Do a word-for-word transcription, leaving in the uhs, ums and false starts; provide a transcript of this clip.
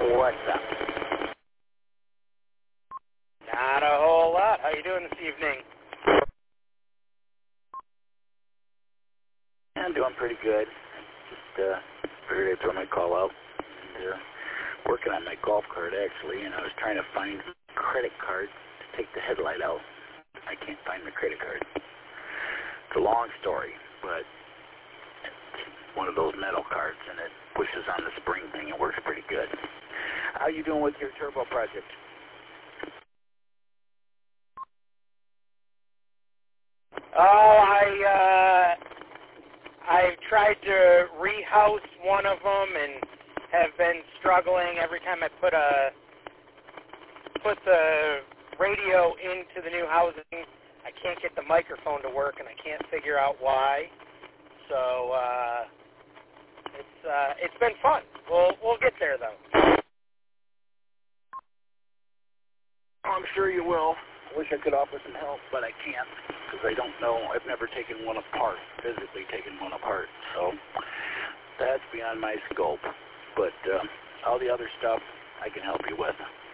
What's up? Not a whole lot. How you doing this evening? I'm doing pretty good. Just uh, figured I'd throw my call out. And, uh, working on my golf cart, actually, and I was trying to find a credit card to take the headlight out. I can't find my credit card. It's a long story, but it's one of those metal cards, and it pushes on the spring thing. It works pretty good. How you doing with your turbo project? Oh, I, uh, I've tried to rehouse one of them and have been struggling every time I put a, put the radio into the new housing. I can't get the microphone to work, and I can't figure out why. So, uh, it's, uh, it's been fun. We'll, we'll get there, though. I'm sure you will. I wish I could offer some help, but I can't because I don't know. I've never taken one apart, physically taken one apart. So that's beyond my scope. But uh, all the other stuff I can help you with.